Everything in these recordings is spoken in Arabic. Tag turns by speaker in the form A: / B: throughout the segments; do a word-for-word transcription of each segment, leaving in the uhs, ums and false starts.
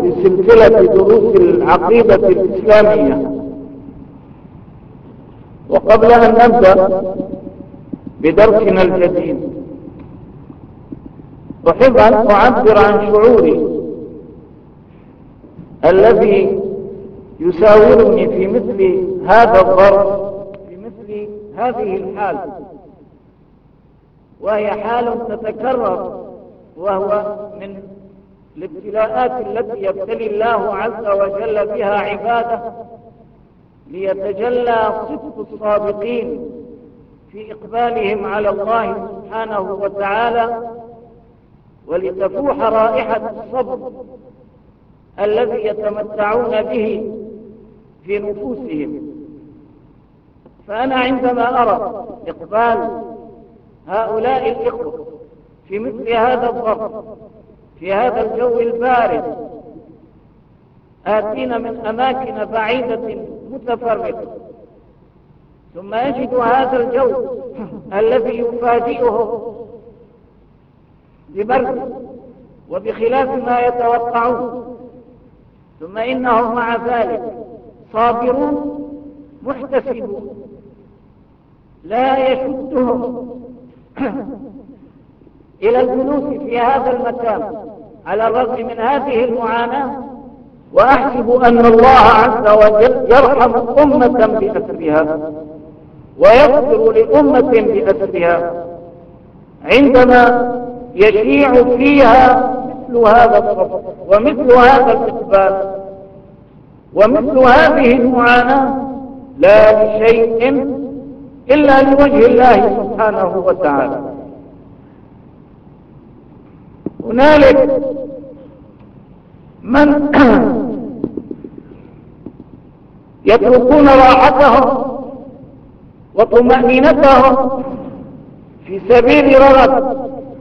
A: في سلسلة دروس العقيدة الإسلامية. وقبل أن نبدأ بدرسنا الجديد أحب أن أعبر عن شعوري الذي يساورني في مثل هذا الظرف، في مثل هذه الحال، وهي حال تتكرر، وهو من الابتلاءات التي يبتلي الله عز وجل بها عباده ليتجلى صدق الصادقين في إقبالهم على الله سبحانه وتعالى، ولتفوح رائحة الصبر الذي يتمتعون به في نفوسهم. فأنا عندما أرى إقبال هؤلاء الإخوة في مثل هذا الظرف، في هذا الجو البارد، آتين من أماكن بعيدة متفرقة، ثم يجد هذا الجو الذي يفاجئه ببرد وبخلاف ما يتوقعون، ثم إنهم مع ذلك صابرون محتسبون، لا يشدهم إلى الجلوس في هذا المكان على الرغم من هذه المعاناة. وأحسب أن الله عز وجل يرحم أمة بأسرها ويغفر لأمة بأسرها عندما يشيع فيها مثل هذا الصبر ومثل هذا الإقبال ومثل هذه المعاناة، لا لشيء إلا لوجه الله سبحانه وتعالى. هنالك من يتركون راحتهم وطمأنينتهم في سبيل رغب،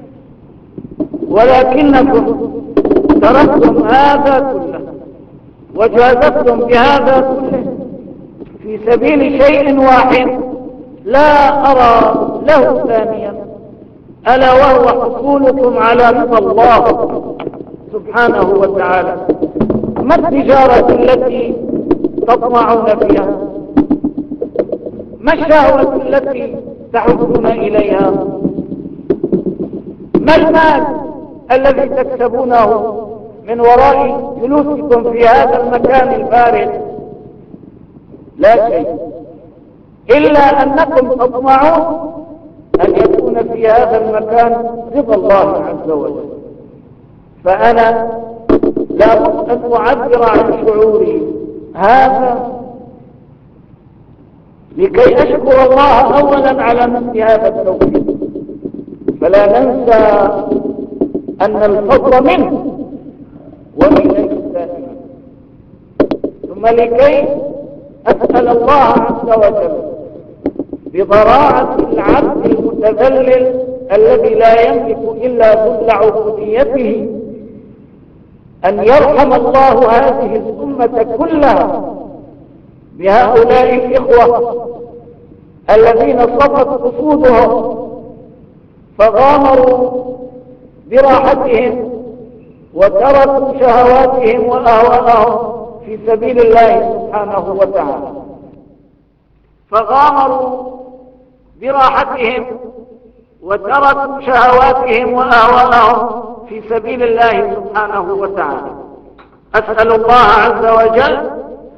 A: ولكنكم تركتم هذا كله وجازفتم بهذا كله في سبيل شيء واحد لا أرى له ثانيا، ألا وهو حصولكم على رضا الله سبحانه وتعالى. ما التجارة التي تطمعون فيها؟ ما الشهوة التي تحبون إليها؟ ما المال الذي تكسبونه من وراء جلوسكم في هذا المكان البارد؟ لا شيء، إلا أنكم تطمعون أن يكون في هذا المكان رضا الله عز وجل. فأنا لا بد أن أعبر عن شعوري هذا لكي أشكر الله أولا على مثل هذا التوفيق، فلا ننسى أن الفضل منه وإليه دائما. ثم لكي أسأل الله عز وجل بضراعة العبد المتذلل الذي لا يملك إلا ذل عبوديته أن يرحم الله هذه الأمة كلها بهؤلاء الإخوة الذين صفت قصودهم فغامروا براحتهم وتركوا شهواتهم وأهواءهم في سبيل الله سبحانه وتعالى، فغامروا براحتهم وتركوا شهواتهم وأهواءهم في سبيل الله سبحانه وتعالى. أسأل الله عز وجل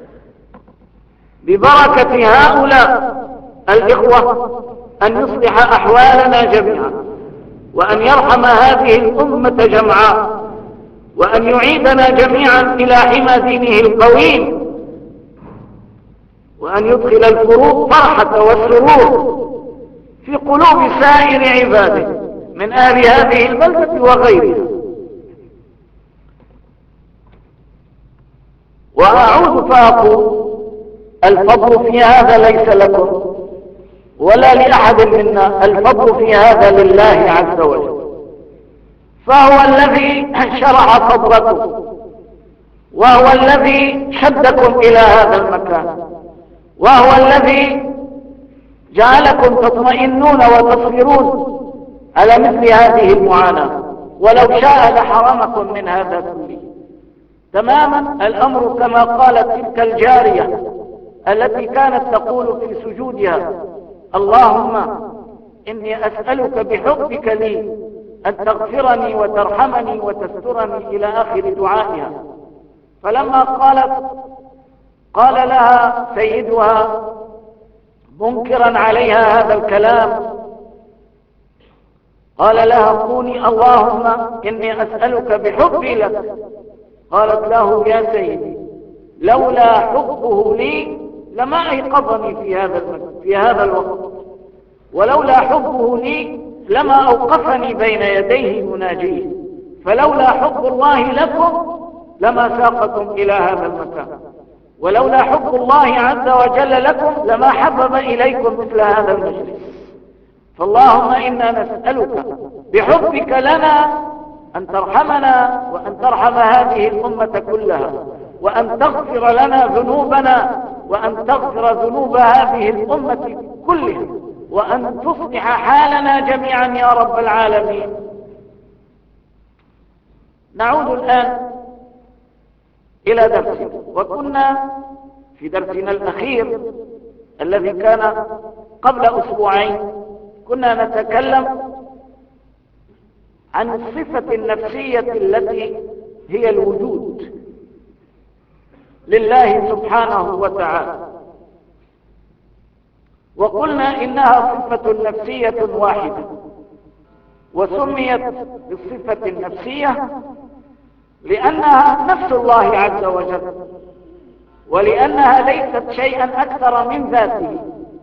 A: ببركة هؤلاء الإخوة أن يصلح أحوالنا جميعا، وأن يرحم هذه الأمة جمعاء، وأن يعيدنا جميعا إلى حمى دينه القويم، وأن يدخل الفرحة والسرور في قلوب سائر عباده من أهل هذه البلدة وغيرها. وأعود فأقول الفضل في هذا ليس لكم ولا لأحد منا، الفضل في هذا لله عز وجل، فهو الذي شرح صدركم، وهو الذي شدكم إلى هذا المكان، وهو الذي جعلكم تطمئنون وتصبرون على مثل هذه المعاناة، ولو شاء لحرمكم من هذا كله. تماما الأمر كما قالت تلك الجارية التي كانت تقول في سجودها: اللهم إني أسألك بحبك لي أن تغفرني وترحمني وتسترني إلى آخر دعائها. فلما قالت قال لها سيدها منكرا عليها هذا الكلام، قال لها: قولي اللهم إني أسألك بحبي لك. قالت له: يا سيدي، لولا حبه لي لما أيقظني في هذا في هذا الوقت، ولولا حبه لي لما أوقفني بين يديه مناجيه، فلولا حب الله لكم لما ساقكم إلى هذا المكان، ولولا حب الله عز وجل لكم لما حبب إليكم مثل هذا المجلس. فاللهم إنا نسألك بحبك لنا أن ترحمنا وأن ترحم هذه الأمة كلها، وأن تغفر لنا ذنوبنا، وأن تغفر ذنوب هذه الأمة كلها، وأن تصلح حالنا جميعا يا رب العالمين. نعود الآن إلى درسنا، وكنا في درسنا الأخير الذي كان قبل أسبوعين كنا نتكلم عن الصفة النفسية التي هي الوجود لله سبحانه وتعالى، وقلنا إنها صفة نفسية واحدة، وسميت بالصفة النفسية لأنها نفس الله عز وجل، ولأنها ليست شيئا أكثر من ذاته.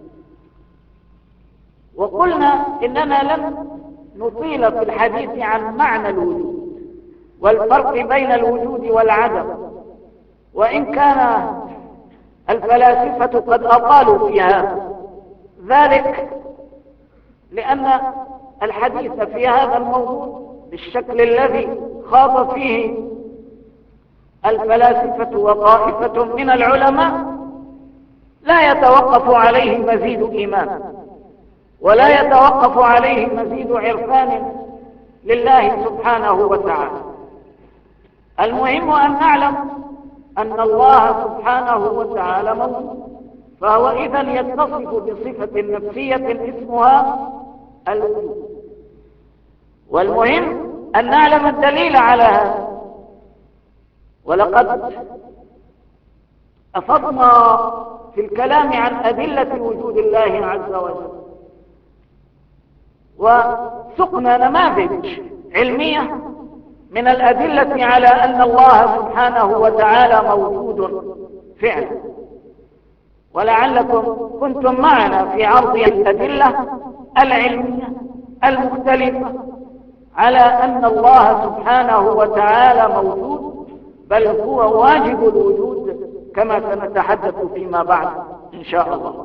A: وقلنا إننا لم نطيل في الحديث عن معنى الوجود والفرق بين الوجود والعدم، وإن كان الفلاسفة قد أطالوا في هذا، ذلك لأن الحديث في هذا الموضوع بالشكل الذي خاض فيه الفلاسفة وطائفة من العلماء لا يتوقف عليه مزيد إيمان، ولا يتوقف عليه مزيد عرفان لله سبحانه وتعالى. المهم أن نعلم أن الله سبحانه وتعالى موجود، فهو إذن يتصف بصفة نفسية اسمها الوجود. والمهم أن نعلم الدليل على هذا، ولقد أفضنا في الكلام عن أدلة وجود الله عز وجل، وسقنا نماذج علمية من الأدلة على أن الله سبحانه وتعالى موجود فعلا، ولعلكم كنتم معنا في عرض الأدلة العلمية المختلفة على أن الله سبحانه وتعالى موجود، بل هو واجب الوجود كما سنتحدث فيما بعد إن شاء الله.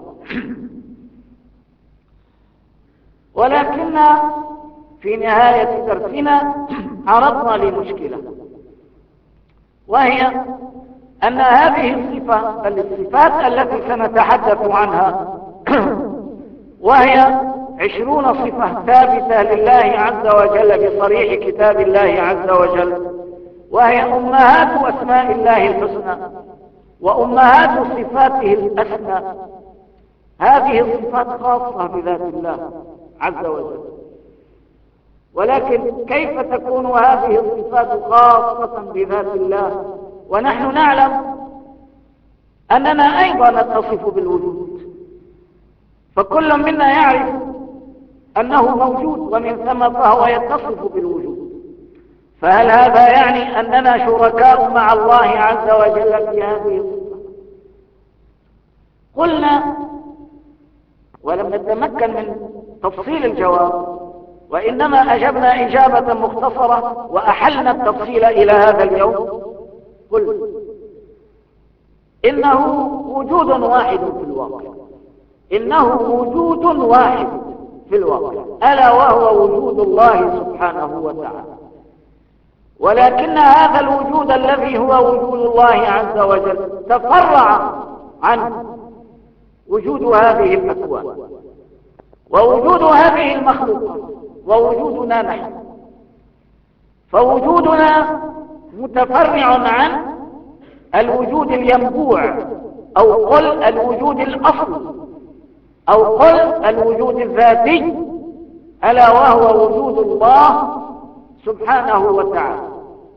A: ولكن في نهاية درسنا عرضنا لمشكلة، وهي أن هذه الصفة الصفات التي سنتحدث عنها وهي عشرون صفة ثابتة لله عز وجل بصريح كتاب الله عز وجل، وهي أمهات أسماء الله الحسنى وأمهات صفاته الأسمى. هذه الصفات خاصة بذات الله عز وجل، ولكن كيف تكون هذه الصفات خاصة بذات الله ونحن نعلم أننا أيضا نتصف بالوجود؟ فكل منا يعرف أنه موجود، ومن ثم فهو يتصف بالوجود. فهل هذا يعني أننا شركاء مع الله عز وجل في هذه الصفة؟ قلنا ولم نتمكن من تفصيل الجواب، وإنما أجبنا إجابة مختصرة وأحلنا التفصيل إلى هذا اليوم. قل إنه وجود واحد في الواقع، إنه وجود واحد في الواقع، ألا وهو وجود الله سبحانه وتعالى. ولكن هذا الوجود الذي هو وجود الله عز وجل تفرع عن وجود هذه الأكوان ووجود هذه المخلوقات ووجودنا نحن. فوجودنا متفرع عن الوجود الينبوع، أو قل الوجود الأصل، أو قل الوجود الذاتي، ألا وهو وجود الله سبحانه وتعالى.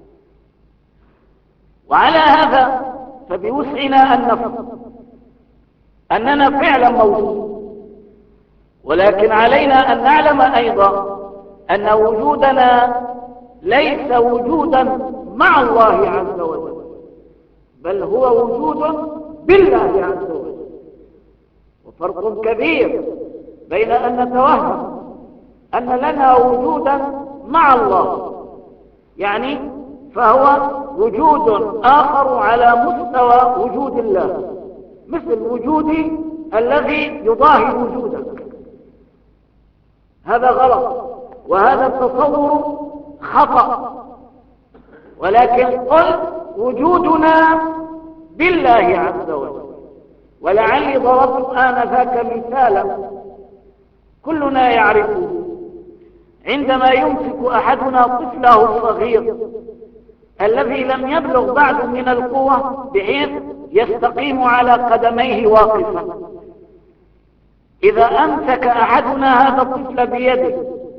A: وعلى هذا فبوسعنا أن نفهم أننا فعلا موجود، ولكن علينا أن نعلم أيضا أن وجودنا ليس وجودا مع الله عز وجل، بل هو وجود بالله عز وجل. وفرق كبير بين أن نتوهم أن لنا وجودا مع الله، يعني فهو وجود آخر على مستوى وجود الله، مثل وجودي الذي يضاهي وجودك. هذا غلط، وهذا التصور خطأ. ولكن قل وجودنا بالله عز وجل. ولعلي ضربت آنذاك مثالا كلنا يعرفه، عندما يمسك أحدنا طفله الصغير الذي لم يبلغ بعد من القوة بحيث يستقيم على قدميه واقفا، إذا أمسك أحدنا هذا الطفل بيده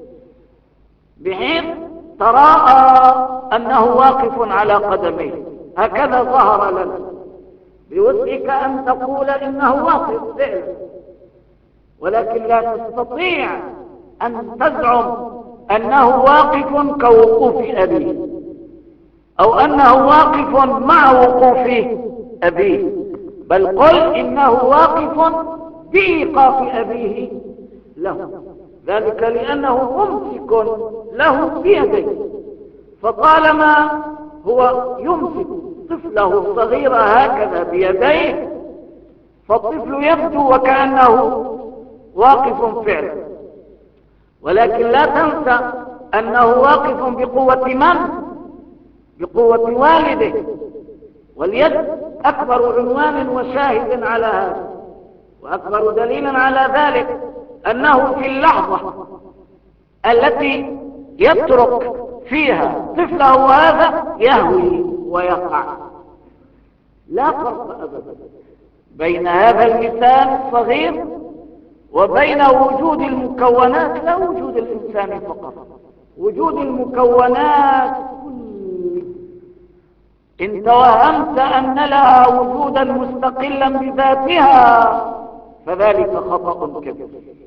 A: بحيث تراءى أنه واقف على قدميه، هكذا ظهر لنا، بوسعك أن تقول إنه واقف فعلا، ولكن لا تستطيع أن تزعم أنه واقف كوقوف أبيه، أو أنه واقف مع وقوف أبيه، بل قل إنه واقف بإيقاف أبيه له، ذلك لأنه ممسك له بيديه. فطالما هو يمسك طفله الصغير هكذا بيديه، فالطفل يبدو وكأنه واقف فعلا، ولكن لا تنسى أنه واقف بقوة من؟ بقوة والده، واليد أكبر عنوان وشاهد على هذا، وأكبر دليل على ذلك أنه في اللحظة التي يترك فيها طفله هذا يهوي ويقع. لا فرق أبدا بين هذا المثال الصغير وبين وجود المكونات، لا وجود الإنسان فقط، وجود المكونات كله. إن توهمت أن لها وجودا مستقلا بذاتها فذلك خطأ كبير.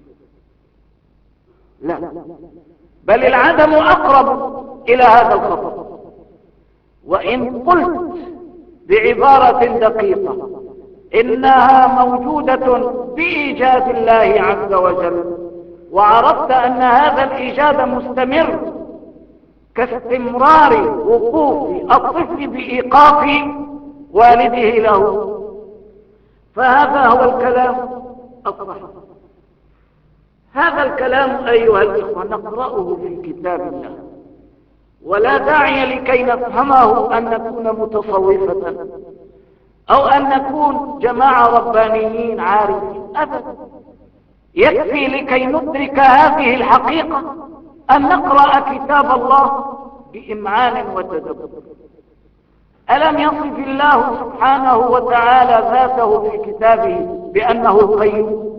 A: لا، بل العدم أقرب إلى هذا الخطأ. وإن قلت بعبارة دقيقة إنها موجودة بإيجاد الله عز وجل، وعرفت أن هذا الإيجاد مستمر كاستمرار وقوف الطفل بإيقاف والده له، فهذا هو الكلام الصحيح. هذا الكلام أيها الإخوة نقرأه في كتاب الله، ولا داعي لكي نفهمه أن نكون متصوفة أو أن نكون جماعة ربانيين عارفين أبدا. يكفي لكي ندرك هذه الحقيقة أن نقرأ كتاب الله بإمعان وتدبر. ألم يصف الله سبحانه وتعالى ذاته في كتابه بأنه قيوم؟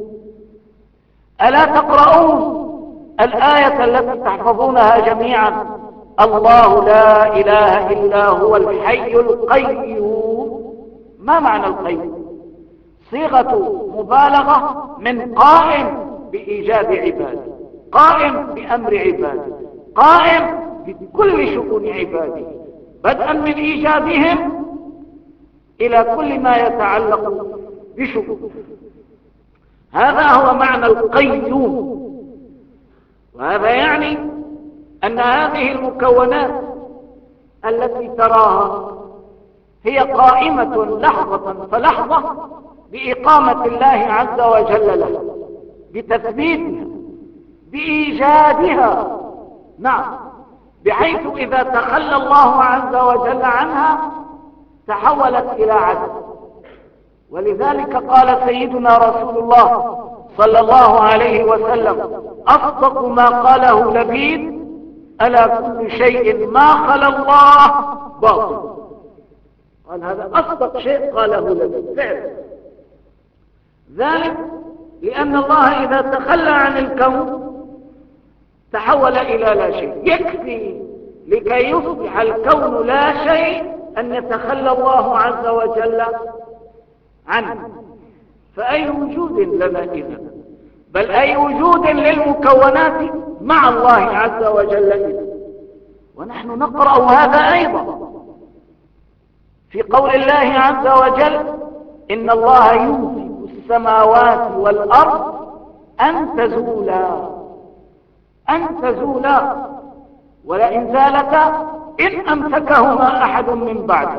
A: ألا تقرؤون الآية التي تحفظونها جميعا؟ الله لا إله إلا هو الحي القيوم. ما معنى القيوم؟ صيغة مبالغة من قائم بإيجاد عباده، قائم بأمر عباده، قائم بكل شؤون عباده، بدءا من إيجادهم إلى كل ما يتعلق بشؤون. هذا هو معنى القيوم. وهذا يعني أن هذه المكونات التي تراها هي قائمة لحظة فلحظة بإقامة الله عز وجل لها، بتثبيتها، بإيجادها. نعم، بحيث إذا تخلى الله عز وجل عنها تحولت إلى عدم. ولذلك قال سيدنا رسول الله صلى الله عليه وسلم: أصدق ما قاله لبيد: ألا كل شيء ما خلا الله باطل. قال هذا أصدق شيء قاله لنا فعلا. ذلك لأن الله إذا تخلى عن الكون تحول إلى لا شيء. يكفي لكي يصبح الكون لا شيء أن يتخلى الله عز وجل عنه، فأي وجود لنا إذن؟ بل أي وجود للمكونات مع الله عز وجل إذن؟ ونحن نقرأ هذا أيضا في قول الله عز وجل: إن الله يمسك السماوات والأرض أن تزولا أن تزولا ولئن زالتا إن أمسكهما أحد من بعده.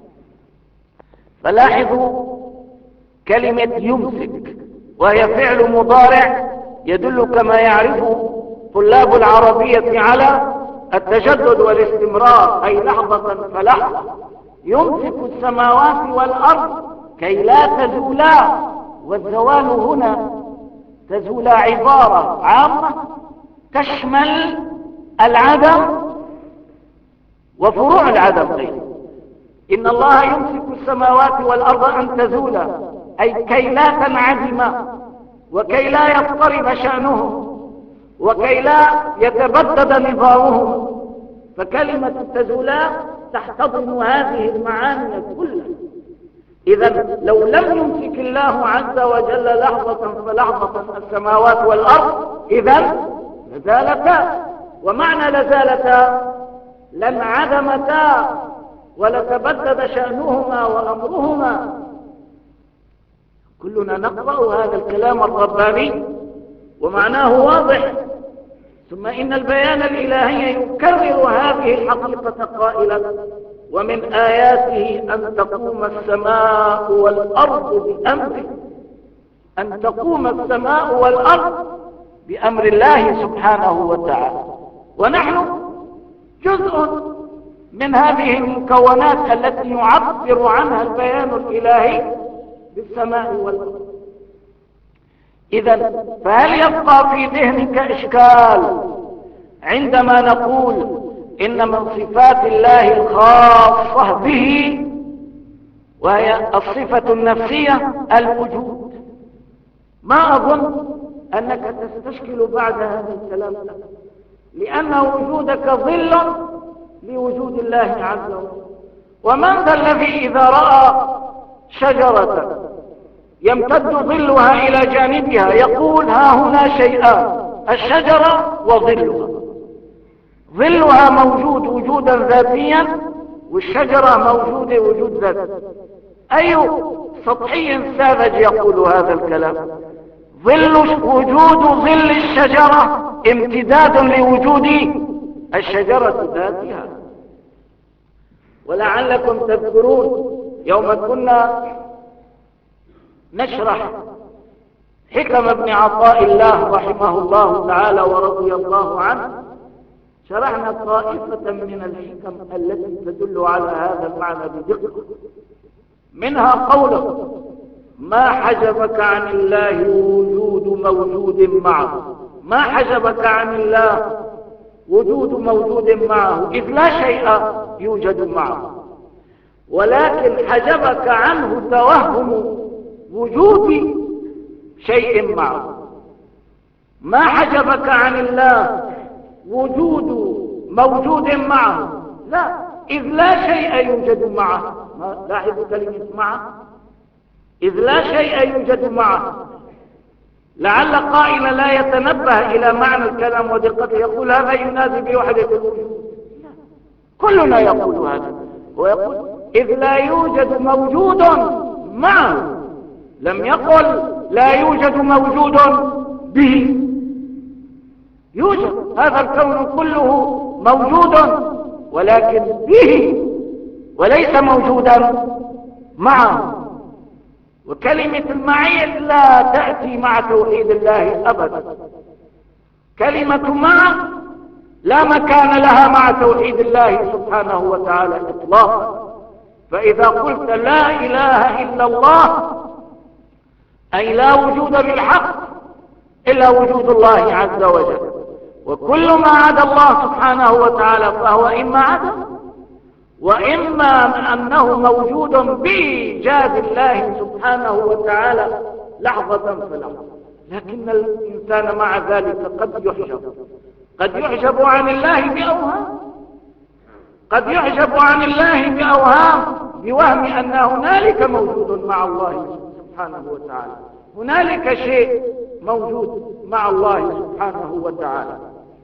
A: فلاحظوا كلمة يمسك وهي فعل مضارع يدل كما يعرف طلاب العربية على التجدد والاستمرار، أي لحظة فلحظة. يمسك السماوات والأرض كي لا تزولا، والزوال هنا تزولا عبارة عامة تشمل العدم وفروع العدم أيضا. إن الله يمسك السماوات والأرض أن تزولا، أي كي لا تنعدم وكي لا يضطرب شأنهم وكي لا يتبدد نظامهم. فكلمة تزولا تحتضن هذه المعاني كلها. إذا لو لم يمسك الله عز وجل لحظة فلحظة السماوات والأرض إذا لزالتا، ومعنى لزالتا لانعدمتا ولتبدد شأنهما وأمرهما. كلنا نقرأ هذا الكلام الرباني ومعناه واضح. ثم إن البيان الإلهي يكرر هذه الحقيقة قائلا: ومن آياته أن تقوم السماء والأرض بأمره. أن تقوم السماء والأرض بأمر الله سبحانه وتعالى، ونحن جزء من هذه المكونات التي يعبر عنها البيان الإلهي بالسماء والأرض. إذن فهل يبقى في ذهنك إشكال عندما نقول إن من صفات الله الخاصة به وهي الصفة النفسية الوجود؟ ما أظن أنك تستشكل بعد هذا الكلام، لأن وجودك ظل لوجود الله عز وجل. ومن ذا الذي إذا رأى شجرة يمتد ظلها إلى جانبها يقول ها هنا شيئان: الشجرة وظلها. ظلها موجود وجودا ذاتيا، والشجرة موجودة وجود ذاتي. أي سطحي ساذج يقول هذا الكلام؟ ظل وجود ظل الشجرة امتداد لوجود الشجرة ذاتها. ولعلكم تذكرون يوم كنا نشرح حكم ابن عطاء الله رحمه الله تعالى ورضي الله عنه، شرحنا طائفة من الحكم التي تدل على هذا المعنى بدقة. منها قوله: ما حجبك عن الله وجود موجود معه. ما حجبك عن الله وجود موجود معه، إذ لا شيء يوجد معه، ولكن حجبك عنه توهم وجود شيء معه. ما حجبك عن الله وجود موجود معه، لا، إذ لا شيء يوجد معه. لاحظوا كلمة معه، إذ لا شيء يوجد معه. لعل قائلا لا يتنبه إلى معنى الكلام ودقته يقول هذا ينادي بوحدة الوجود. كلنا يقول هذا، ويقول إذ لا يوجد موجود معه، لم يقل لا يوجد موجود به. يوجد، هذا الكون كله موجود ولكن به، وليس موجودا معه. وكلمة المعية لا تأتي مع توحيد الله أبدا. كلمة مع لا مكان لها مع توحيد الله سبحانه وتعالى إطلاقا. فإذا قلت لا إله إلا الله أي لا وجود بالحق إلا وجود الله عز وجل، وكل ما عدا الله سبحانه وتعالى فهو إما عدم وإما أنه موجود بإيجاد الله سبحانه وتعالى لحظة فلحظة، لكن الإنسان مع ذلك قد يحجب قد يحجب عن الله بأوهام قد يحجب عن الله بأوهام بوهم أن هنالك موجود مع الله سبحانه وتعالى، هنالك شيء موجود مع الله سبحانه وتعالى.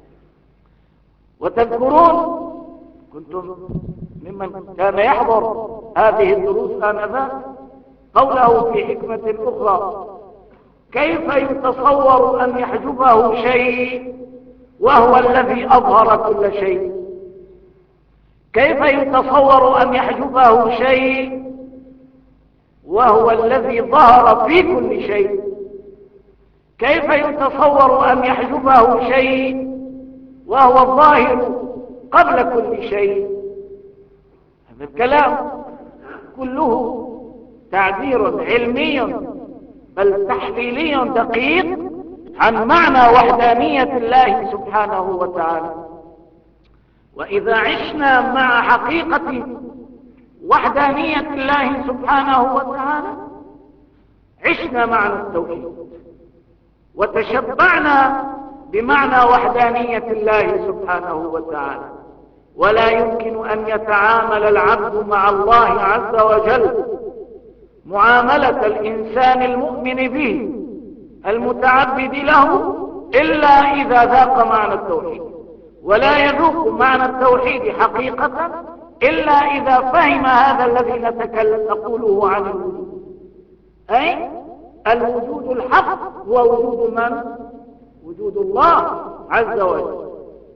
A: وتذكرون كنتم ممن كان يحضر هذه الدروس آنذاك قوله في حكمة أخرى: كيف يتصور أن يحجبه شيء وهو الذي أظهر كل شيء؟ كيف يتصور أن يحجبه شيء وهو الذي ظهر في كل شيء؟ كيف يتصور أن يحجبه شيء وهو الظاهر قبل كل شيء؟ هذا الكلام كله تعبير علمي بل تحليلي دقيق عن معنى وحدانية الله سبحانه وتعالى. وإذا عشنا مع حقيقة وحدانية الله سبحانه وتعالى عشنا معنى التوحيد وتشبعنا بمعنى وحدانية الله سبحانه وتعالى. ولا يمكن أن يتعامل العبد مع الله عز وجل معاملة الإنسان المؤمن به المتعبد له إلا إذا ذاق معنى التوحيد، ولا يذوق معنى التوحيد حقيقة إلا إذا فهم هذا الذي نتكلم نقوله عن الوجود، أي الوجود الحق هو وجود من؟ وجود الله عز وجل.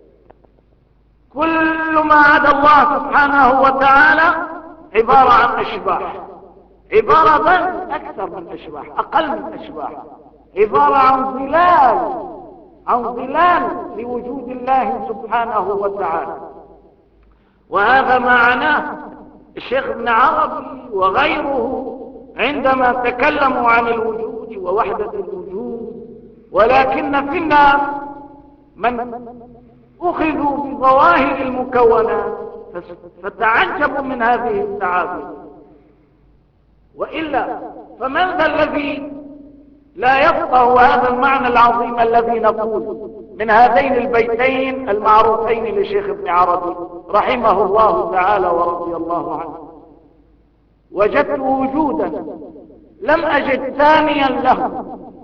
A: كل ما عدا الله سبحانه وتعالى عبارة عن أشباح، عبارة بل أكثر من أشباح، أقل من أشباح، عبارة عن ظلال عن ظلال لوجود الله سبحانه وتعالى. وهذا ما عناه الشيخ ابن عربي وغيره عندما تكلموا عن الوجود ووحدة الوجود. ولكن في الناس من أخذوا بظواهر المكونات فتعجبوا من هذه التعابير، وإلا فمن ذا الذي لا يفقه هذا المعنى العظيم الذي نقول من هذين البيتين المعروفين لشيخ ابن عربي رحمه الله تعالى ورضي الله عنه: وجدت وجودا لم أجد ثانيا له،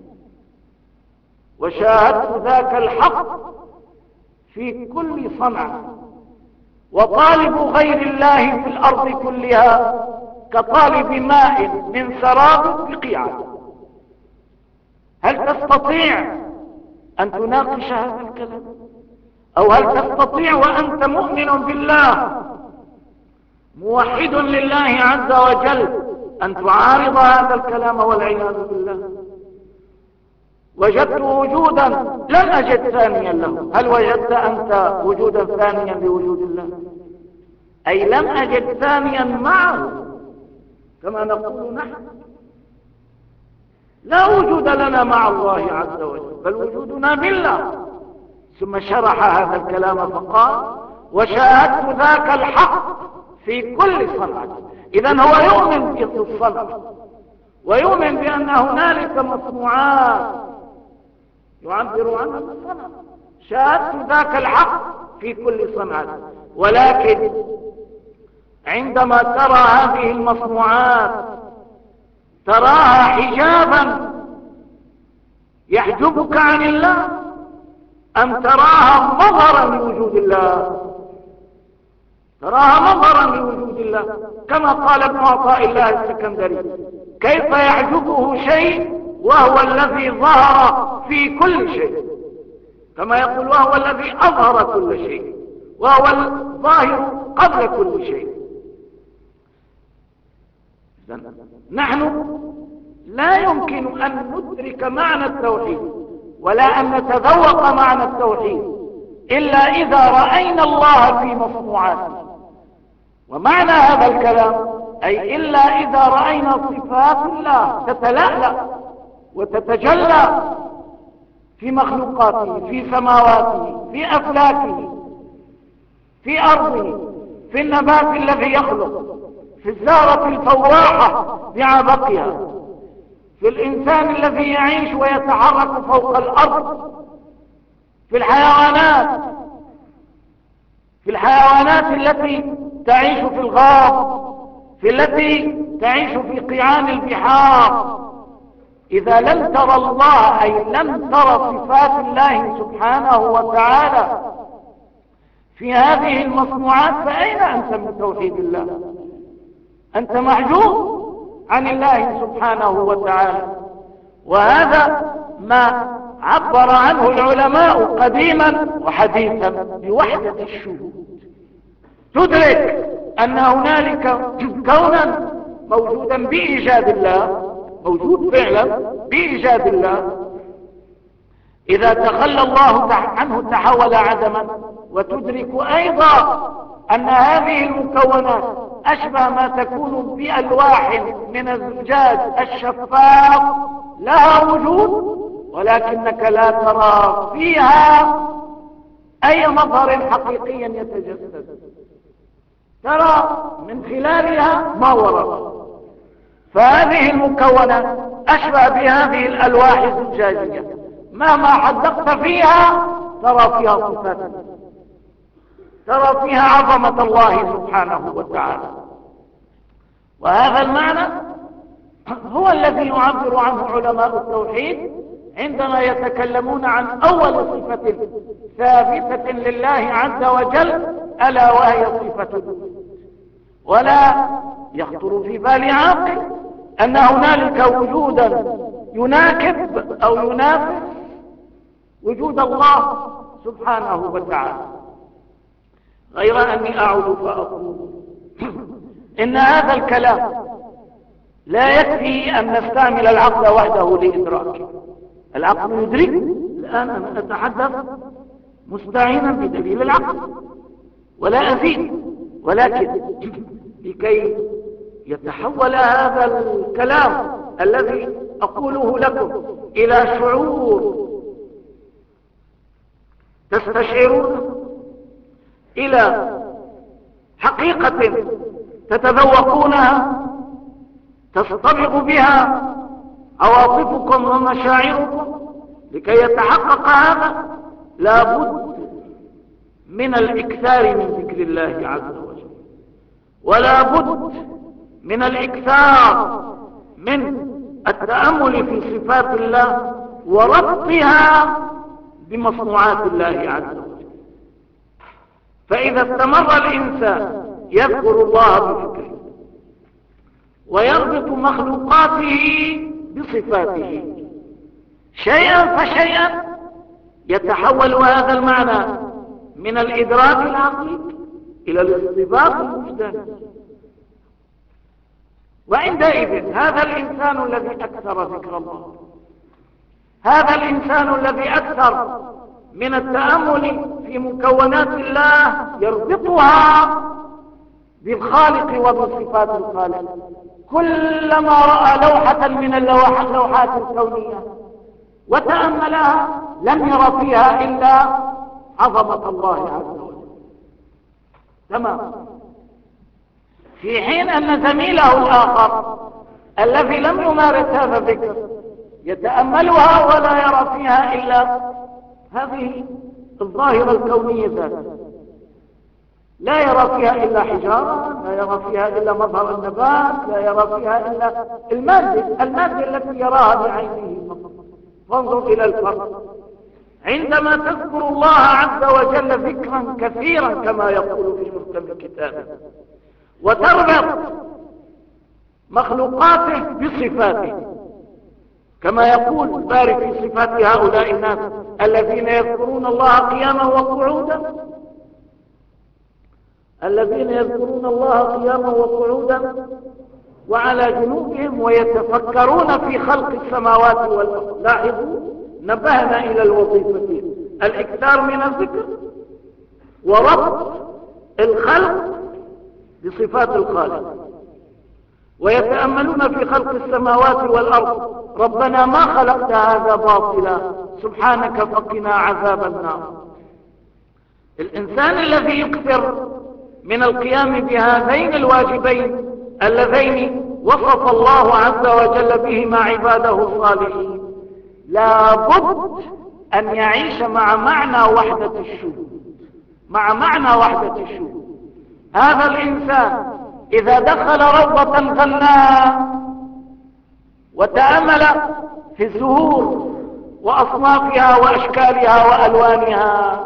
A: وشاهدت ذاك الحق في كل صنع، وطالب غير الله في الأرض كلها كطالب ماء من سراب بقيعة. هل تستطيع أن تناقش هذا الكلام؟ أو هل تستطيع وأنت مؤمن بالله موحد لله عز وجل أن تعارض هذا الكلام والعياذ بالله؟ وجدت وجودا لم أجد ثانيا له. هل وجدت أنت وجودا ثانيا لوجود الله؟ أي لم أجد ثانيا معه كما نقول نحن. لا وجود لنا مع الله عز وجل بل وجودنا بالله. ثم شرح هذا الكلام فقال: وشاهدت ذاك الحق في كل صنعة. إذن هو يؤمن بالصنع ويؤمن بأن هنالك مصنوعات يعبر عنها الصنع. شاهدت ذاك الحق في كل صنعة، ولكن عندما ترى هذه المصنوعات تراها حجابا يحجبك عن الله أم تراها مظهرا لوجود الله؟ تراها مظهرا لوجود الله، كما قال ابن عطاء الله السكندري: كيف يحجبه شيء وهو الذي ظهر في كل شيء، كما يقول وهو الذي أظهر كل شيء وهو الظاهر قبل كل شيء. نحن لا يمكن أن ندرك معنى التوحيد ولا أن نتذوق معنى التوحيد إلا إذا رأينا الله في مصنوعاته. ومعنى هذا الكلام أي إلا إذا رأينا صفات الله تتلألأ وتتجلى في مخلوقاته، في سماواته، في أفلاكه، في أرضه، في النبات الذي يخلق، في الزهرة الفواحة بعبقها، في الإنسان الذي يعيش ويتحرك فوق الأرض، في الحيوانات في الحيوانات التي تعيش في الغاب، في التي تعيش في قيعان البحار. إذا لم ترى الله، أي لم ترى صفات الله سبحانه وتعالى في هذه المصنوعات، فأين أنت من توحيد الله؟ أنت محجوب عن الله سبحانه وتعالى. وهذا ما عبر عنه العلماء قديما وحديثا بوحدة الشهود. تدرك أن هنالك كونا موجودا بإيجاد الله، موجود فعلا بإيجاد الله، إذا تخلى الله عنه تحول عدما. وتدرك أيضا أن هذه المكونات أشبه ما تكون بألواح من الزجاج الشفاف، لها وجود ولكنك لا ترى فيها أي مظهر حقيقي يتجسد، ترى من خلالها ما وراء. فهذه المكونات أشبه بهذه الألواح الزجاجية، مهما حدقت فيها ترى فيها صفات، ترى فيها عظمة الله سبحانه وتعالى. وهذا المعنى هو الذي يعبر عنه علماء التوحيد عندما يتكلمون عن أول صفة ثابتة لله عز وجل، ألا وهي صفة الوجود. ولا يخطر في بال عاقل أن هنالك وجودا يناكب أو ينافس وجود الله سبحانه وتعالى. غير أني أعود فأقول إن هذا الكلام لا يكفي أن نستعمل العقل وحده لإدراكه. العقل يدرك، الآن أنا أتحدث مستعينا بدليل العقل ولا أزيد، ولكن لكي يتحول هذا الكلام الذي أقوله لكم إلى شعور تستشعرون، إلى حقيقة تتذوقونها تصطبغ بها عواطفكم ومشاعركم، لكي يتحقق هذا لابد من الإكثار من ذكر الله عز وجل، ولا بد من الإكثار من التأمل في صفات الله وربطها بمصنوعات الله عز وجل. فإذا استمر الإنسان يذكر الله بفكره ويربط مخلوقاته بصفاته شيئا فشيئا، يتحول هذا المعنى من الإدراك العقلي إلى الاستباق الوجداني. وعندئذ هذا الإنسان الذي أكثر ذكر الله، هذا الإنسان الذي أكثر من التأمل في مكونات الله يربطها بالخالق وبصفات الخالق، كلما رأى لوحة من اللوحات الكونية وتأملها لم ير فيها إلا عظمة الله عز وجل. تمام. في حين أن زميله الآخر الذي لم يمارس هذا الذكر يتأملها ولا يرى فيها إلا هذه الظاهرة الكونية ذاتها، لا يرى فيها إلا حجارة، لا يرى فيها إلا مظهر النبات، لا يرى فيها إلا المادة المادة التي يراها بعينه. فانظر إلى الفرق عندما تذكر الله عز وجل ذكرا كثيرا كما يقول في محكم كتابه، وتربط مخلوقاته بصفاته كما يقول الباري في صفات هؤلاء الناس الذين يذكرون الله قياما وقعودا، الذين يذكرون الله قياما وقعودا وعلى جنوبهم ويتفكرون في خلق السماوات والأرض. لاحظوا، نبهنا إلى الوظيفتين: الإكثار من الذكر وربط الخلق بصفات الخالق. ويتأملون في خلق السماوات والأرض، ربنا ما خلقت هذا باطلا سبحانك فقنا عذاب النار. الإنسان الذي يكثر من القيام بهذين الواجبين اللذين وصف الله عز وجل بهما عباده الصالحين، لابد أن يعيش مع معنى وحدة الشهود، مع معنى وحدة الشهود. هذا الإنسان إذا دخل روضة غناء وتأمل في الزهور وأصنافها وأشكالها وألوانها،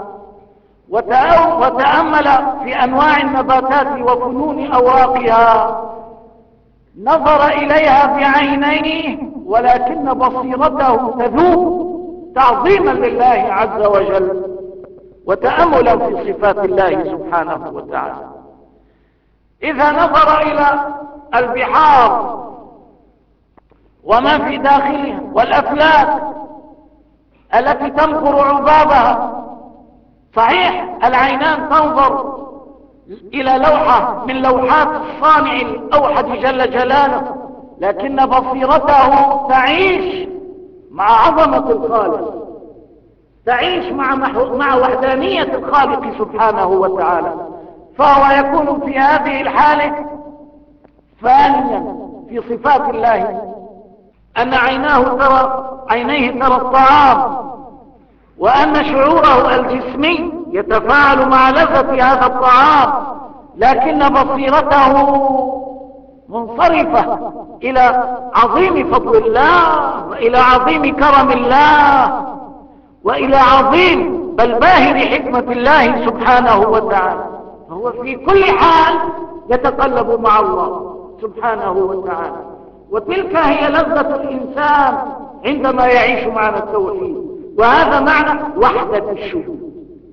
A: وتأمل في أنواع النباتات وفنون أوراقها، نظر إليها بعينيه ولكن بصيرته تذوب تعظيما لله عز وجل وتأملا في صفات الله سبحانه وتعالى. إذا نظر إلى البحار وما في داخلها والأفلاك التي تنقر عبابها، صحيح العينان تنظر إلى لوحة من لوحات الصانع الأوحد جل جلاله، لكن بصيرته تعيش مع عظمة الخالق، تعيش مع, مع وحدانية الخالق سبحانه وتعالى، فهو يكون في هذه الحالة فانيا في صفات الله، أن عيناه ترى عينيه ترى الطعام، وأن شعوره الجسمي يتفاعل مع لذة هذا الطعام، لكن بصيرته منصرفة إلى عظيم فضل الله وإلى عظيم كرم الله وإلى عظيم بل باهر حكمة الله سبحانه وتعالى، فهو في كل حال يتقلب مع الله سبحانه وتعالى. وتلك هي لذة الإنسان عندما يعيش معنى التوحيد، وهذا معنى وحدة الشهود.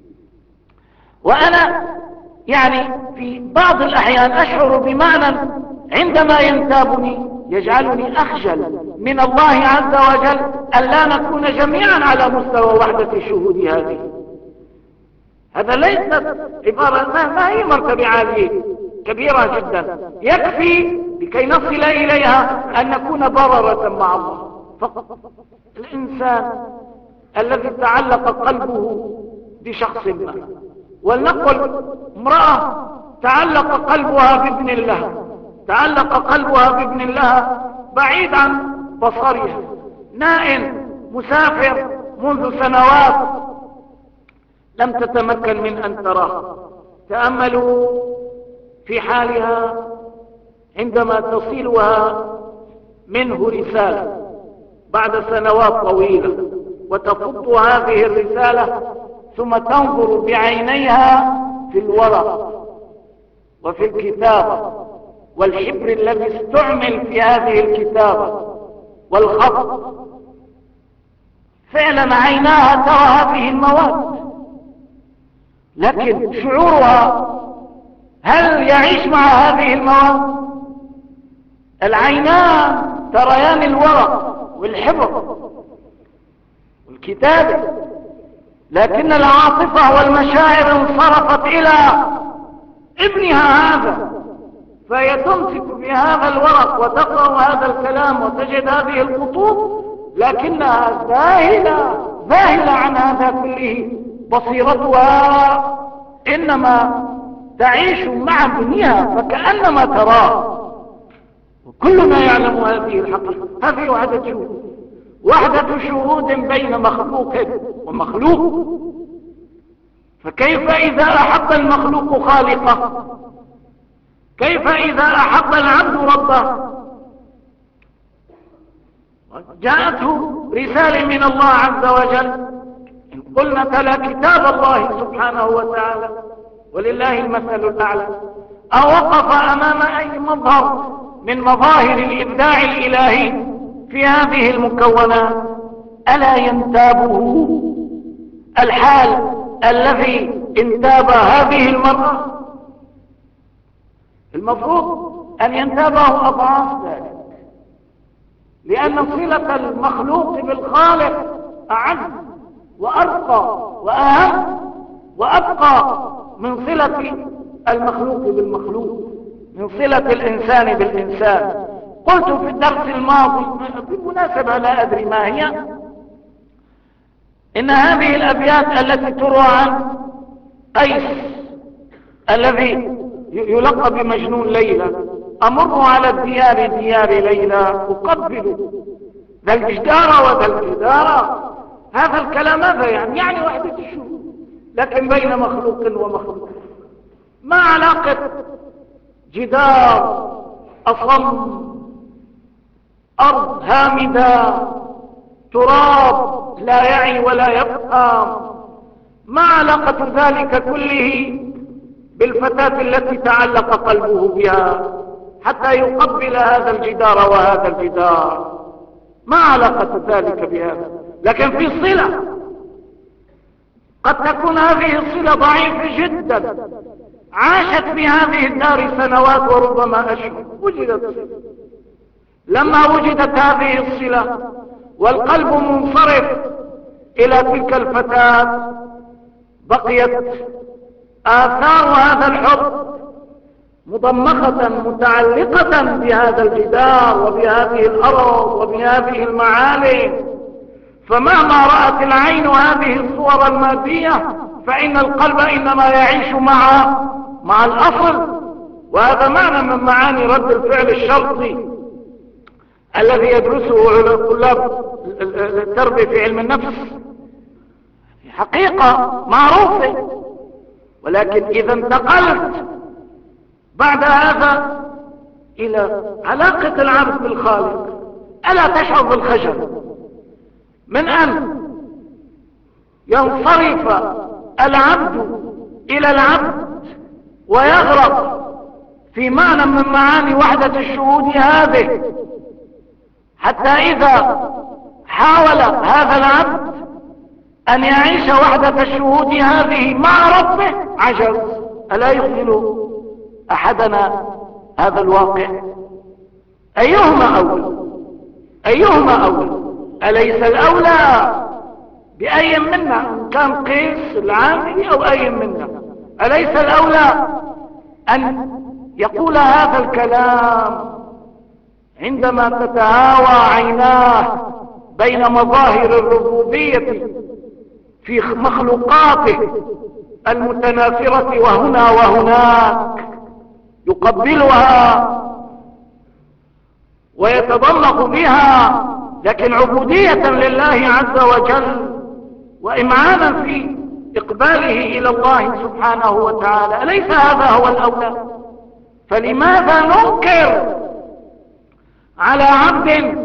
A: وأنا يعني في بعض الأحيان أشعر بمعنى عندما ينتابني يجعلني أخجل من الله عز وجل أن لا نكون جميعا على مستوى وحدة الشهود هذه. هذا ليست عبارة، ما هي مرتبة عالية كبيرة جدا، يكفي لكي نصل إليها أن نكون بررة مع الله فقط. الإنسان الذي تعلق قلبه بشخص ما، ولنقل امرأة تعلق قلبها بابن لها، تعلق قلبها بابن لها بعيد عن بصرها، نائم مسافر منذ سنوات لم تتمكن من أن تراه. تأملوا في حالها عندما تصلها منه رسالة بعد سنوات طويلة، وتفض هذه الرسالة ثم تنظر بعينيها في الورق وفي الكتابة والحبر الذي استعمل في هذه الكتابة والخط. فعلا عيناها ترى هذه المواد، لكن شعورها هل يعيش مع هذه المواد؟ العينان تريان الورق والحبر والكتابة، لكن العاطفة والمشاعر انصرفت إلى ابنها هذا، فهي تمسك بهذا الورق وتقرأ هذا الكلام وتجد هذه الخطوط، لكنها ذاهلة ذاهلة عن هذا كله. بصيرتها إنما تعيش مع ابنها فكأنما تراه، وكلنا يعلم هذه الحقيقة. هذه وحدة شهود، وحدة شهود بين مخلوق ومخلوق. فكيف إذا أحب المخلوق خالقه؟ كيف إذا أحب العبد ربه؟ جاءته رسالة من الله عز وجل، إن قلنا تلا كتاب الله سبحانه وتعالى ولله المثل الأعلى، أو وقف أمام أي مظهر من مظاهر الإبداع الإلهي في هذه المكونات، ألا ينتابه الحال الذي انتاب هذه المرأة؟ المفروض أن ينتابه أضعاف ذلك، لأن صلة المخلوق بالخالق أعز وأرقى وأهم وأبقى من صلة المخلوق بالمخلوق، من صلة الإنسان بالإنسان. قلت في الدرس الماضي بالمناسبة لا أدري ما هي، إن هذه الأبيات التي تروى عن قيس الذي يلقى بمجنون ليلى، أمر على الديار ديار ليلى أقبل ذا الجدار وذا الجدار. هذا الكلام ماذا يعني؟ يعني وحدة الشهود، لكن بين مخلوق ومخلوق. ما علاقة جدار أصم، أرض هامدة، تراب لا يعي ولا يفهم، ما علاقة ذلك كله بالفتاة التي تعلق قلبه بها حتى يقبل هذا الجدار وهذا الجدار؟ ما علاقة ذلك بهذا؟ لكن في صلة، قد تكون هذه الصلة ضعيفة جدا، عاشت في هذه الدار سنوات وربما أشهر، وجدت صلة. لما وجدت هذه الصلة والقلب منصرف إلى تلك الفتاة، بقيت آثار هذا الحب مضمخة متعلقة بهذا الجدار وبهذه الأرض وبهذه المعالم. فمهما رأت العين هذه الصور المادية فإن القلب إنما يعيش مع مع الأصل. وهذا معنى من معاني رد الفعل الشرطي الذي يدرسه طلاب التربية في علم النفس، حقيقة معروفة. ولكن إذا انتقلت بعد هذا إلى علاقة العبد بالخالق، ألا تشعر بالخجل من أن ينصرف العبد إلى العبد ويغرق في معنى من معاني وحدة الشهود هذه، حتى إذا حاول هذا العبد أن يعيش وحدة الشهود هذه مع ربه عجز؟ ألا يخجل أحدنا هذا الواقع؟ أيهما أولى؟ أيهما أولى؟ أليس الأولى بأي منا، إن كان قيس العاملي أو أي منا، أليس الأولى أن يقول هذا الكلام عندما تتهاوى عيناه بين مظاهر الربوبية في مخلوقاته المتنافرة وهنا وهناك، يقبلها ويتضمق بها، لكن عبودية لله عز وجل وإمعانا في إقباله إلى الله سبحانه وتعالى؟ أليس هذا هو الأولى؟ فلماذا ننكر على عبد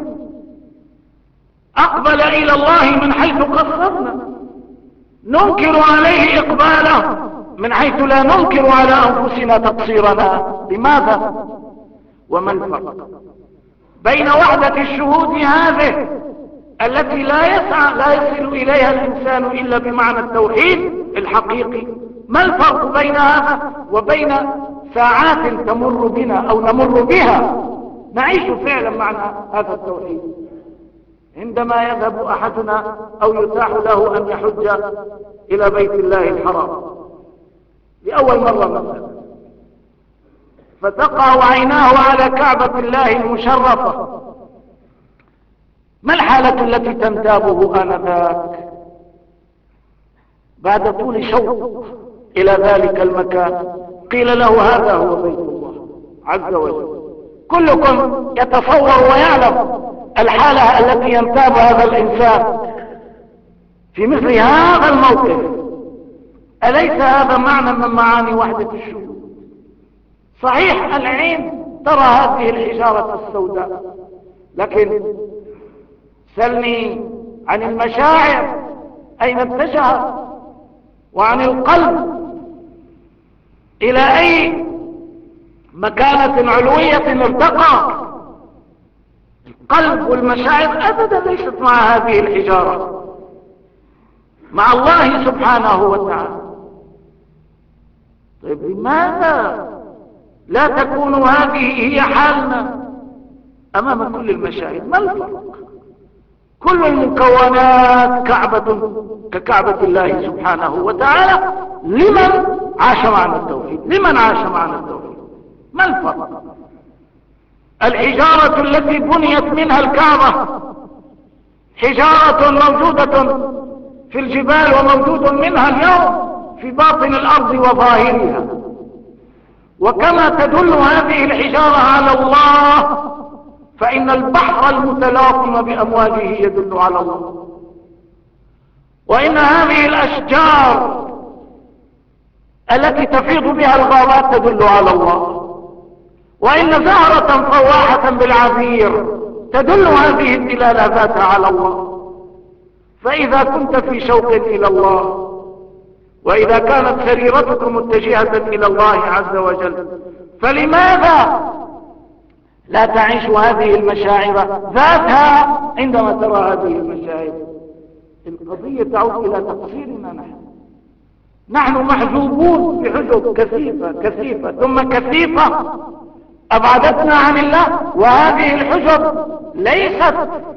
A: أقبل إلى الله من حيث قصرنا، ننكر عليه إقباله من حيث لا ننكر على أنفسنا تقصيرنا؟ لماذا؟ وما الفرق بين وحدة الشهود هذه التي لا يسعى لا يصل إليها الإنسان إلا بمعنى التوحيد الحقيقي؟ ما الفرق بين هذا وبين ساعات تمر بنا أو نمر بها نعيش فعلا معنى هذا التوحيد؟ عندما يذهب أحدنا أو يتاح له أن يحج إلى بيت الله الحرام لأول مرة مثلا، فتقع عيناه على كعبة الله المشرفة، ما الحالة التي تنتابه آنذاك بعد طول شوق إلى ذلك المكان؟ قيل له هذا هو بيت الله عز وجل. كلكم يتصور ويعلم الحالة التي ينتاب هذا الإنسان في مثل هذا الموقف. أليس هذا معنى من معاني وحدة الشهود؟ صحيح العين ترى هذه الحجارة السوداء، لكن سلني عن المشاعر أين اتجهت، وعن القلب إلى أي مكانة علوية ارتقى. القلب والمشاعر أبدا ليست مع هذه الحجارة، مع الله سبحانه وتعالى. طيب لماذا لا تكون هذه هي حالنا أمام كل المشاهد؟ ما الفرق؟ كل المكونات كعبة ككعبة الله سبحانه وتعالى لمن عاش معنا التوحيد. لمن عاش معنا التوحيد؟ ما الفرق؟ الحجارة التي بنيت منها الكعبة حجارة موجودة في الجبال وموجود منها اليوم في باطن الأرض وظاهرها، وكما تدل هذه الحجارة على الله فإن البحر المتلاطم بأمواجه يدل على الله، وإن هذه الأشجار التي تفيض بها الغابات تدل على الله، وإن زهرة فواحة بالعبير تدل هذه الدلالة ذاتها على الله. فإذا كنت في شوق إلى الله، وإذا كانت سريرتك متجهة إلى الله عز وجل، فلماذا لا تعيش هذه المشاعر ذاتها عندما ترى هذه المشاعر؟ القضية تعود إلى تقصيرنا نحن نحن محجوبون بحجب كثيفة كثيفة ثم كثيفة أبعدتنا عن الله، وهذه الحجب ليست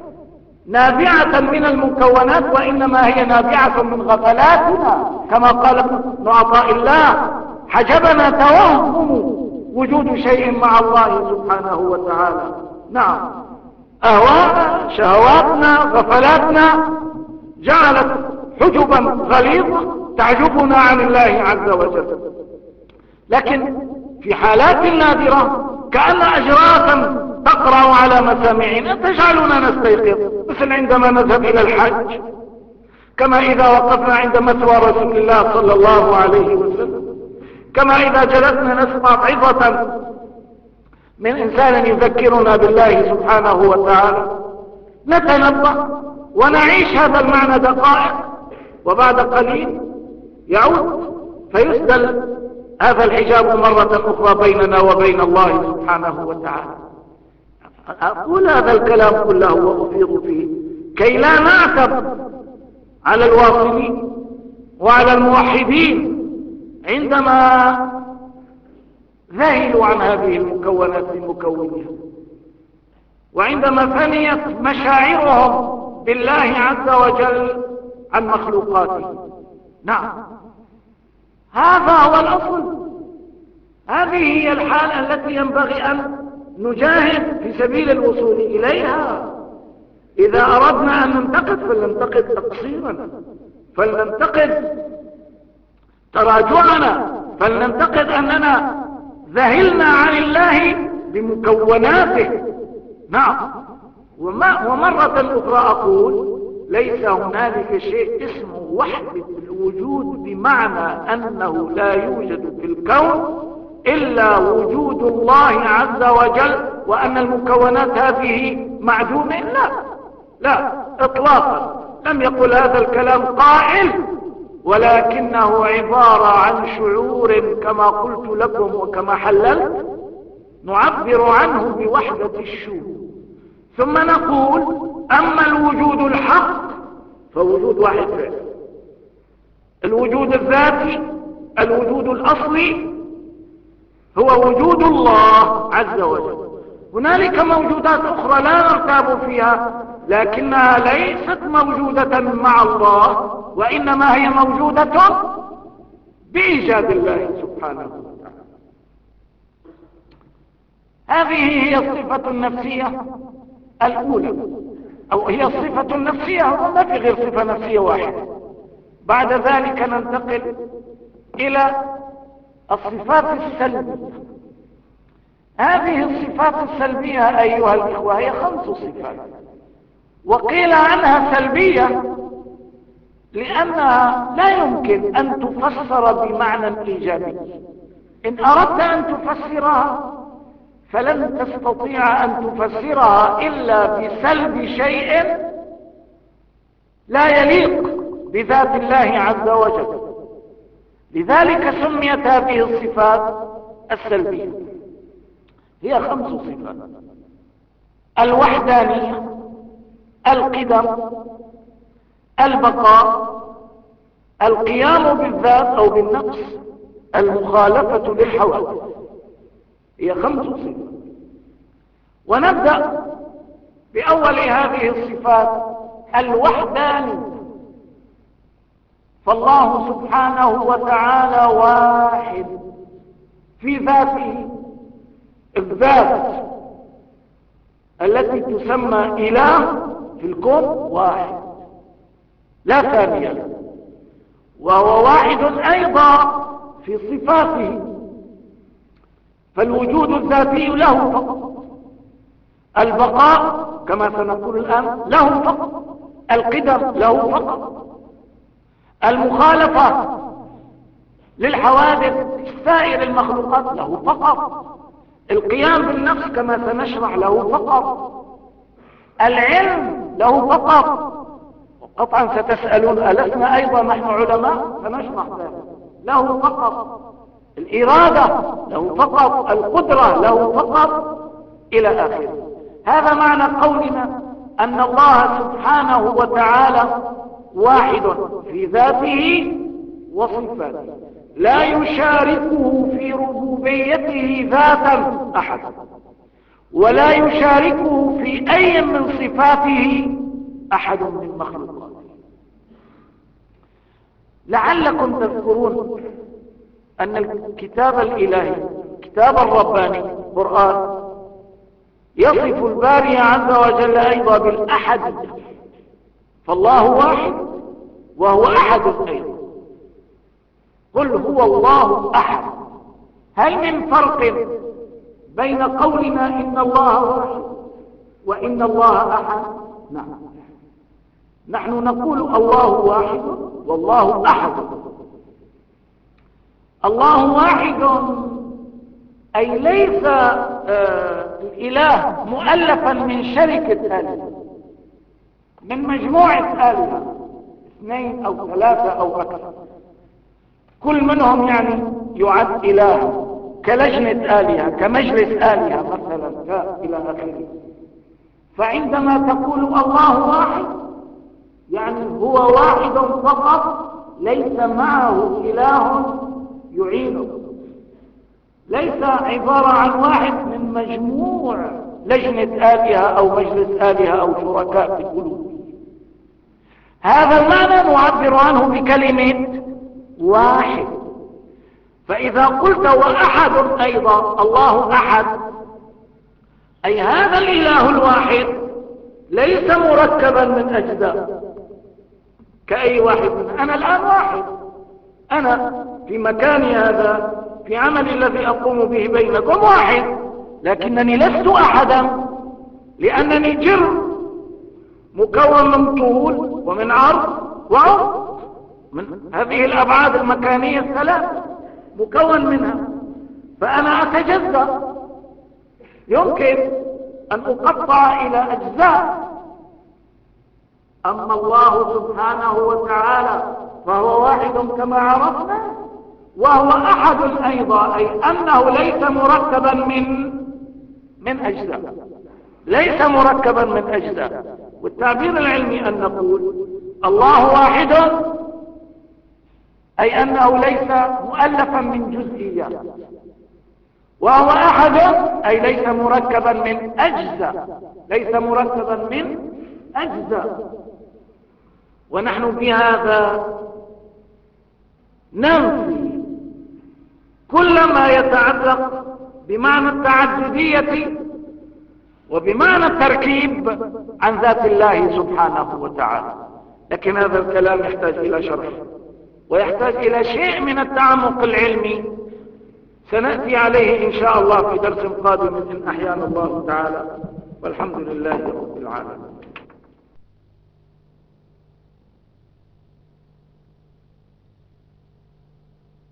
A: نابعة من المكونات، وإنما هي نابعة من غفلاتنا، كما قال ابن عطاء الله: حجبنا توهم وجود شيء مع الله سبحانه وتعالى. نعم، أهواءنا، شهواتنا، غفلاتنا جعلت حجبا غليظة تعجبنا عن الله عز وجل. لكن في حالات نادرة كأن أجراسا تقرأ على مسامعنا تجعلنا نستيقظ، مثل عندما نذهب إلى الحج، كما إذا وقفنا عند مثوى رسول الله صلى الله عليه وسلم، كما إذا جلسنا نسمع عظة من إنسان يذكرنا بالله سبحانه وتعالى، نتنبه ونعيش هذا المعنى دقائق، وبعد قليل يعود فيسدل هذا الحجاب مرة أخرى بيننا وبين الله سبحانه وتعالى. أقول هذا الكلام كله وأفيض فيه كي لا نعتب على الواصلين وعلى الموحدين عندما ذهلوا عن هذه المكونات بمكونها، وعندما فنيت مشاعرهم بالله عز وجل عن مخلوقاته. نعم، هذا هو الأصل، هذه هي الحالة التي ينبغي أن نجاهد في سبيل الوصول إليها. إذا أردنا أن ننتقد فلننتقد تقصيرا، فلننتقد تراجعنا، فلننتقد أننا ذهلنا عن الله بمكوناته. نعم، ومرة أخرى أقول: ليس هنالك شيء اسمه وحدة الوجود بمعنى أنه لا يوجد في الكون إلا وجود الله عز وجل، وأن المكونات هذه معدومة. لا لا إطلاقا، لم يقل هذا الكلام قائل، ولكنه عبارة عن شعور كما قلت لكم وكما حللت نعبر عنه بوحدة الشهود. ثم نقول: أما الوجود الحق فوجود واحد فعلا، الوجود الذاتي، الوجود الأصلي هو وجود الله عز وجل. هنالك موجودات أخرى لا نرتاب فيها، لكنها ليست موجودة مع الله، وإنما هي موجودة بإيجاد الله سبحانه وتعالى. هذه هي الصفة النفسية الأولى، أو هي الصفة النفسية، وما في غير صفة نفسية واحدة. بعد ذلك ننتقل إلى الصفات السلبية. هذه الصفات السلبية أيها الإخوة هي خمس صفات، وقيل عنها سلبية لأنها لا يمكن أن تفسر بمعنى إيجابي. إن أردت أن تفسرها فلن تستطيع أن تفسرها إلا بسلب شيء لا يليق بذات الله عز وجل. لذلك سميت هذه الصفات السلبية. هي خمس صفات: الوحدانية، القدم، البقاء، القيام بالذات أو بالنقص، المخالفة للحوادث. هي خمس صفات. ونبدأ بأول هذه الصفات: الوحدانية. فالله سبحانه وتعالى واحد في ذاته، الذات التي تسمى إله في الكون واحد لا ثاني له، وهو واحد أيضا في صفاته، فالوجود الذاتي له فقط، البقاء كما سنقول الآن له فقط، القدم له فقط، المخالفة للحوادث سائر المخلوقات له فقط، القيام بالنفس كما سنشرح له فقط، العلم له فقط. وقطعا ستسألون ألسنا أيضا نحن علماء؟ سنشرح ذلك. له فقط الإرادة، له فقط القدرة، له فقط، إلى آخره. هذا معنى قولنا أن الله سبحانه وتعالى واحد في ذاته وصفاته، لا يشاركه في ربوبيته ذاتا أحد، ولا يشاركه في أي من صفاته أحد من مخلوقاته. لعلكم تذكرون أن الكتاب الإلهي، الكتاب الرباني القرآن، يصف الباري عز وجل أيضا بالأحد، فالله واحد وهو أحد أيضا. قل هو الله أحد. هل من فرق بين قولنا إن الله واحد وإن الله أحد؟ نعم، نحن نقول الله واحد والله أحد. الله واحد أي ليس آه الإله مؤلفا من شركة آلهة، من مجموعة آلهة، اثنين أو ثلاثة أو أكثر، كل منهم يعني يعد إله، كلجنة آلهة، كمجلس آلهة مثلا، إلى آخره. فعندما تقول الله واحد يعني هو واحد فقط، ليس معه إله يعينه، ليس عبارة عن واحد من مجموع لجنة آلهة أو مجلس آلهة أو شركاء في الألوهية. هذا المعنى نعبر عنه بكلمة واحد. فإذا قلت وأحد أيضا، الله أحد، أي هذا الإله الواحد ليس مركبا من أجزاء كأي واحد منه. أنا الآن واحد، أنا في مكاني هذا، في عملي الذي أقوم به بينكم واحد، لكنني لست أحدا، لأنني جرم مكون من طول ومن عرض وعرض، من هذه الأبعاد المكانية الثلاث مكون منها، فأنا أتجزأ، يمكن أن أقطع إلى أجزاء. أما الله سبحانه وتعالى فهو واحد كما عرفنا، وهو أحد أيضا، أي أنه ليس مركبا من من أجزاء، ليس مركبا من أجزاء. والتعبير العلمي أن نقول الله واحد أي أنه ليس مؤلفا من جزئيات، وهو أحد أي ليس مركبا من أجزاء، ليس مركبا من أجزاء. ونحن بهذا ننفي كل ما يتعلق بمعنى التعددية وبمعنى التركيب عن ذات الله سبحانه وتعالى. لكن هذا الكلام يحتاج إلى شرح، ويحتاج إلى شيء من التعمق العلمي سنأتي عليه إن شاء الله في درس قادم إن أحيانا الله تعالى، والحمد لله رب العالمين.